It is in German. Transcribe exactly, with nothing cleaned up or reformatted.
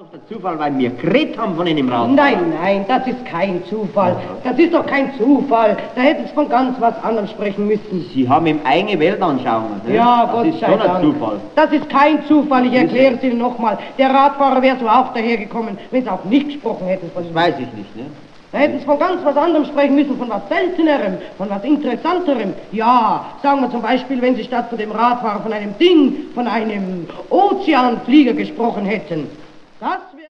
doch der Zufall, weil wir geredet haben von einem Radfahrer. Nein, nein, das ist kein Zufall. Das ist doch kein Zufall. Da hätten Sie von ganz was anderem sprechen müssen. Sie haben ihm eigene Weltanschauung. Ne? Ja, das Gott ist sei schon Dank. ein Zufall. Das ist kein Zufall, ich erkläre es Ihnen nochmal. Der Radfahrer wäre so auch dahergekommen, wenn Sie auch nicht gesprochen hätten von Das ihm. weiß ich nicht, ne? Da hätten Sie von ganz was anderem sprechen müssen, von was Seltenerem, von was Interessanterem. Ja, sagen wir zum Beispiel, wenn Sie statt von dem Radfahrer von einem Ding, von einem Ozeanflieger gesprochen hätten. Das